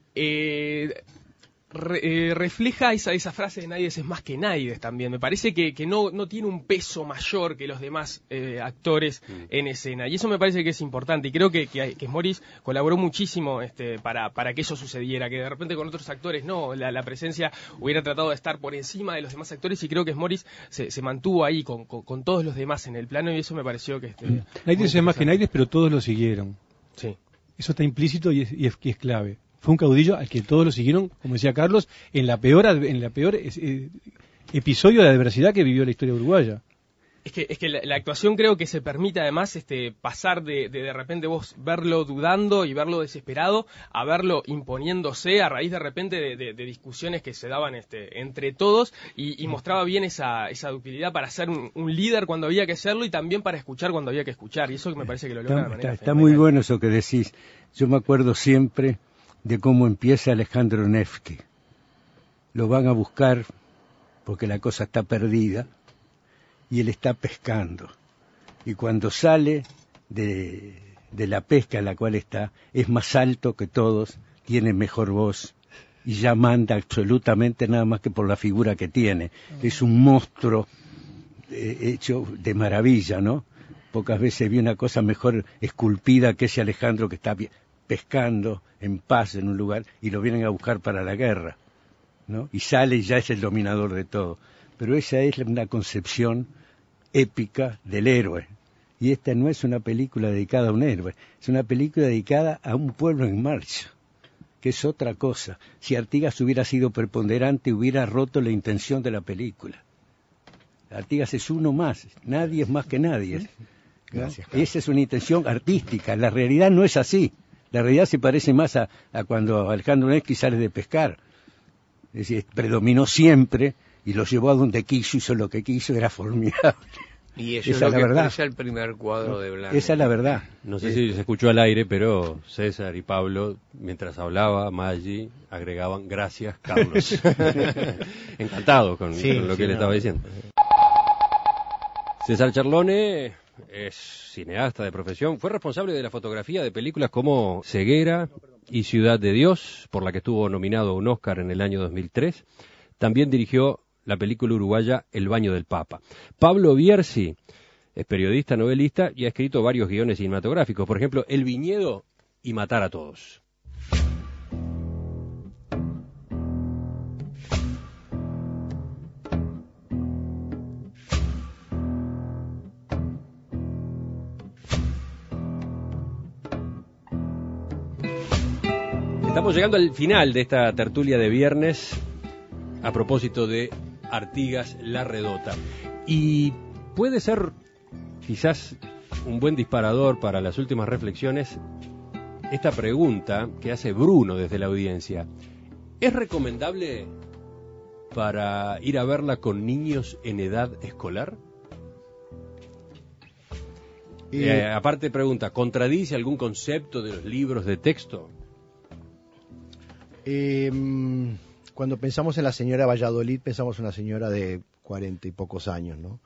refleja esa frase de Naides es más que Naides también. Me parece que no tiene un peso mayor que los demás actores en escena, y eso me parece que es importante, y creo que Esmorís colaboró muchísimo para que eso sucediera, que de repente con otros actores no, la presencia hubiera tratado de estar por encima de los demás actores, y creo que Esmorís se mantuvo ahí con todos los demás en el plano, y eso me pareció que... Naides es más que Naides, pero todos lo siguieron. Sí. Eso está implícito y es clave. Fue un caudillo al que todos lo siguieron, como decía Carlos, en la peor episodio de adversidad que vivió la historia uruguaya. Es que la actuación creo que se permite además pasar de repente vos verlo dudando y verlo desesperado a verlo imponiéndose a raíz de repente de discusiones que se daban entre todos, y mostraba bien esa ductilidad para ser un líder cuando había que serlo y también para escuchar cuando había que escuchar, y eso me parece que lo logra de manera está muy bueno eso que decís. Yo me acuerdo siempre de cómo empieza Alejandro Nevsky. Lo van a buscar porque la cosa está perdida y él está pescando. Y cuando sale de la pesca en la cual está, es más alto que todos, tiene mejor voz y ya manda absolutamente nada más que por la figura que tiene. Es un monstruo hecho de maravilla, ¿no? Pocas veces vi una cosa mejor esculpida que ese Alejandro que está pescando en paz en un lugar y lo vienen a buscar para la guerra, ¿no? Y sale y ya es el dominador de todo. Pero esa es una concepción épica del héroe. Y esta no es una película dedicada a un héroe, es una película dedicada a un pueblo en marcha, que es otra cosa. Si Artigas hubiera sido preponderante, hubiera roto la intención de la película. Artigas es uno más, nadie es más que nadie. Gracias, esa es una intención artística, la realidad no es así. La realidad se parece más a cuando Alejandro Nevsky sale de pescar. Es decir, predominó siempre y lo llevó a donde quiso, hizo lo que quiso, era formidable. Y eso esa es lo es la que verdad. expresa el primer cuadro de Blanco. Esa es la verdad. No sé si se escuchó al aire, pero César y Pablo, mientras hablaba Maggi, agregaban gracias, Carlos. Encantado con lo que él estaba diciendo. César Charlone es cineasta de profesión, fue responsable de la fotografía de películas como Ceguera y Ciudad de Dios, por la que estuvo nominado a un Oscar en el año 2003. También dirigió la película uruguaya El baño del Papa. Pablo Bierzi es periodista, novelista y ha escrito varios guiones cinematográficos, por ejemplo, El viñedo y Matar a todos. Estamos llegando al final de esta tertulia de viernes a propósito de Artigas Larredota. Y puede ser quizás un buen disparador para las últimas reflexiones esta pregunta que hace Bruno desde la audiencia. ¿Es recomendable para ir a verla con niños en edad escolar? Aparte pregunta, ¿contradice algún concepto de los libros de texto? Cuando pensamos en la señora Valladolid, pensamos en una señora de 40 y pocos años, ¿no?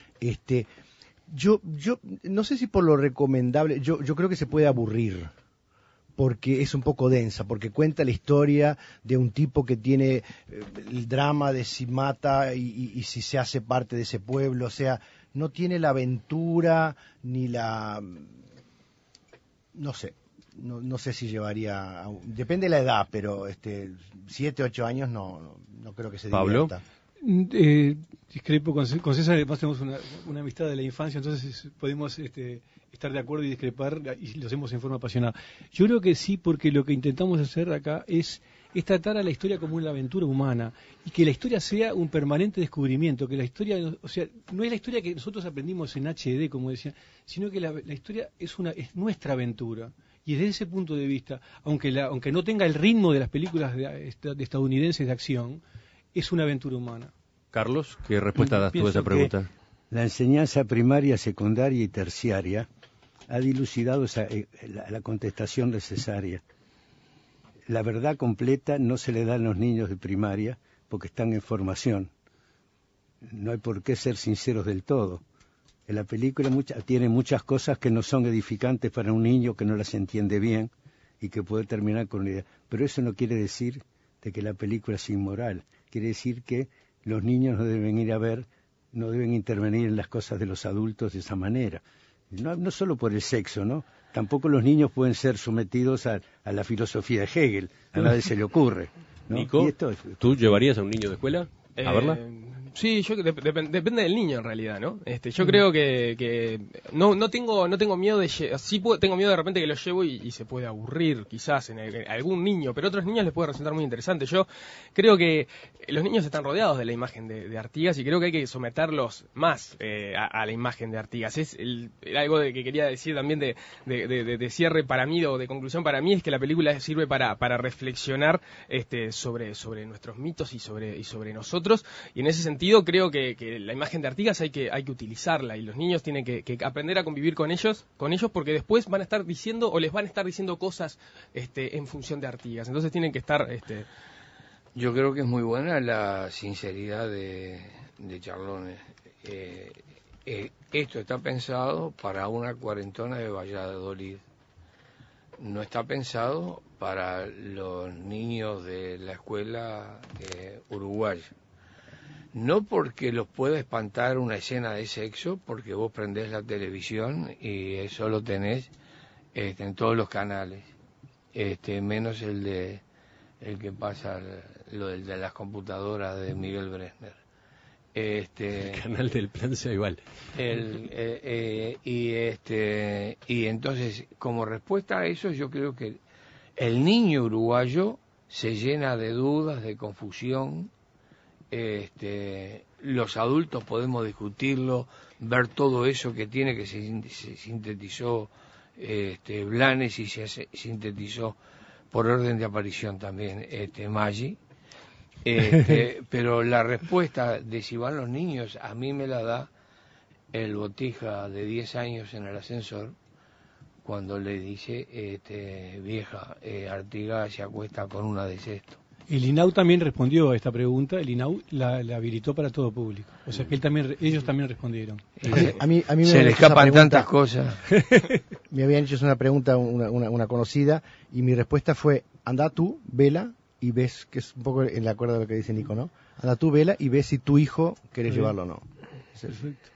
Yo no sé si por lo recomendable, yo creo que se puede aburrir, porque es un poco densa, porque cuenta la historia de un tipo que tiene el drama de si mata y si se hace parte de ese pueblo, o sea, no tiene la aventura ni la... no sé. No sé si llevaría... depende de la edad, pero 7, 8 años no creo que se divierta. ¿Pablo? Discrepo con César, además tenemos una amistad de la infancia, entonces podemos estar de acuerdo y discrepar, y lo hacemos en forma apasionada. Yo creo que sí, porque lo que intentamos hacer acá es tratar a la historia como una aventura humana, y que la historia sea un permanente descubrimiento, que la historia, o sea, no es la historia que nosotros aprendimos en HD, como decía, sino que la historia es nuestra aventura. Y desde ese punto de vista, aunque no tenga el ritmo de las películas de estadounidenses de acción, es una aventura humana. Carlos, ¿qué respuesta das tú a esa pregunta? La enseñanza primaria, secundaria y terciaria ha dilucidado la contestación necesaria. La verdad completa no se le da a los niños de primaria porque están en formación. no hay por qué ser sinceros del todo. La película tiene muchas cosas que no son edificantes para un niño que no las entiende bien y que puede terminar con una idea. Pero eso no quiere decir de que la película es inmoral. Quiere decir que los niños no deben ir a ver, no deben intervenir en las cosas de los adultos de esa manera. No solo por el sexo, ¿no? Tampoco los niños pueden ser sometidos a la filosofía de Hegel. A nadie se le ocurre, ¿no? Nico, ¿tú llevarías a un niño de escuela a verla? Sí, yo depende del niño en realidad, ¿no? Yo creo que no tengo miedo de tengo miedo de repente que lo llevo y se puede aburrir quizás en algún niño, pero a otros niños les puede resultar muy interesante. Yo creo que los niños están rodeados de la imagen de Artigas y creo que hay que someterlos más a la imagen de Artigas. Algo que quería decir también de cierre para mí o de conclusión para mí es que la película sirve para reflexionar sobre nuestros mitos y sobre nosotros, y en ese sentido creo que la imagen de Artigas hay que utilizarla, y los niños tienen que aprender a convivir con ellos porque después van a estar diciendo o les van a estar diciendo cosas en función de Artigas, entonces tienen que estar Yo creo que es muy buena la sinceridad de Charlone. Esto está pensado para una cuarentona de Valladolid, no está pensado para los niños de la escuela uruguaya. No porque los pueda espantar una escena de sexo, porque vos prendés la televisión y eso lo tenés en todos los canales, menos el que pasa, lo del de las computadoras de Miguel Bresner. El canal del plan sea igual. Y entonces, como respuesta a eso, yo creo que el niño uruguayo se llena de dudas, de confusión. Los adultos podemos discutirlo, ver todo eso que tiene, que se sintetizó Blanes y se sintetizó por orden de aparición también Maggi, pero la respuesta de si van los niños a mí me la da el Botija de 10 años en el ascensor cuando le dice vieja, Artigas se acuesta con una de sexto. El INAU también respondió a esta pregunta, el INAU la habilitó para todo público. O sea que ellos también respondieron. A mí me se le escapan tantas cosas. Me habían hecho una pregunta, una conocida, y mi respuesta fue, anda tú, vela, y ves, que es un poco en la acuerdo de lo que dice Nico, ¿no? Anda tú, vela, y ves si tu hijo querés llevarlo o no. Perfecto.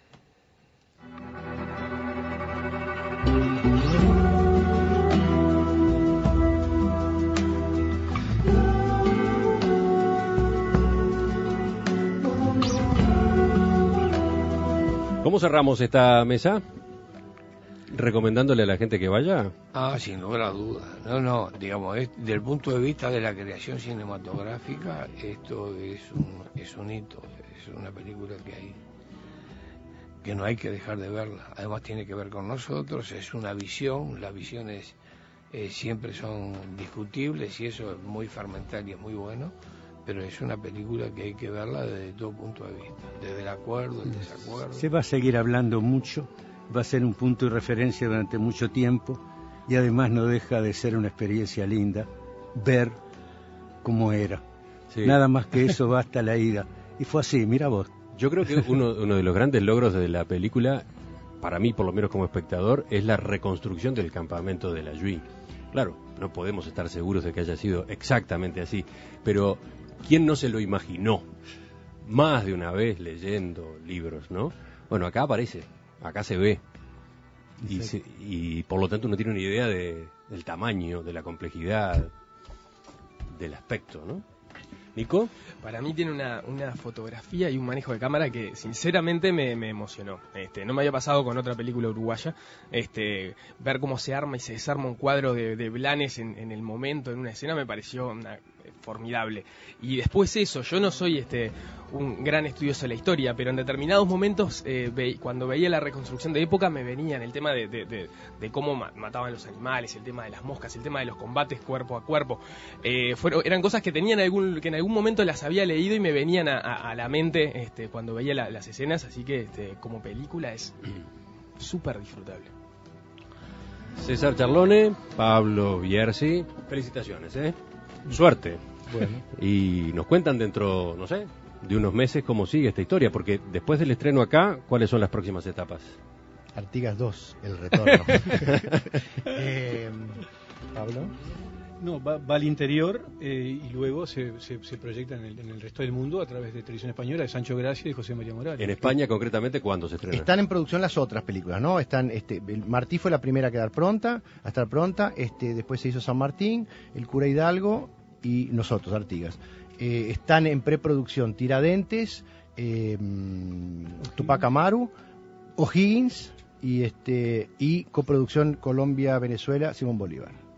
¿Cómo cerramos esta mesa? ¿Recomendándole a la gente que vaya? Sin lugar a dudas. No, digamos, desde el punto de vista de la creación cinematográfica, esto es un hito, es una película que no hay que dejar de verla. Además tiene que ver con nosotros, es una visión, las visiones siempre son discutibles y eso es muy fermental y es muy bueno, pero es una película que hay que verla desde todo punto de vista, desde el acuerdo, el desacuerdo. Se va a seguir hablando mucho, va a ser un punto de referencia durante mucho tiempo y además no deja de ser una experiencia linda ver cómo era. Sí. Nada más que eso basta la ida. Y fue así, mira vos. Yo creo que uno de los grandes logros de la película, para mí por lo menos como espectador, es la reconstrucción del campamento de la Yui. Claro, no podemos estar seguros de que haya sido exactamente así, pero ¿quién no se lo imaginó? Más de una vez leyendo libros, ¿no? Bueno, acá aparece, acá se ve. Y por lo tanto uno tiene una idea del tamaño, de la complejidad, del aspecto, ¿no? ¿Nico? Para mí tiene una fotografía y un manejo de cámara que sinceramente me emocionó. No me había pasado con otra película uruguaya. Ver cómo se arma y se desarma un cuadro de Blanes en el momento, en una escena, me pareció formidable. Y después eso, yo no soy un gran estudioso de la historia, pero en determinados momentos, cuando veía la reconstrucción de época, me venían el tema de cómo mataban los animales, el tema de las moscas, el tema de los combates cuerpo a cuerpo. Eran cosas que que en algún momento las había leído y me venían a la mente cuando veía las escenas, así que como película es súper disfrutable. César Charlone, Pablo Bierzi, felicitaciones, Suerte. Bueno. Y nos cuentan dentro, no sé, de unos meses cómo sigue esta historia, porque después del estreno acá, ¿cuáles son las próximas etapas? Artigas 2, el retorno. Pablo. No, va al interior y luego se proyecta en el resto del mundo a través de Televisión Española, de Sancho Gracia y de José María Morales. En España, concretamente, ¿cuándo se estrena? Están en producción las otras películas, ¿no? Martí fue la primera a estar pronta, después se hizo San Martín, El Cura Hidalgo y nosotros, Artigas. Están en preproducción Tiradentes, Tupac Amaru, O'Higgins y coproducción Colombia-Venezuela, Simón Bolívar.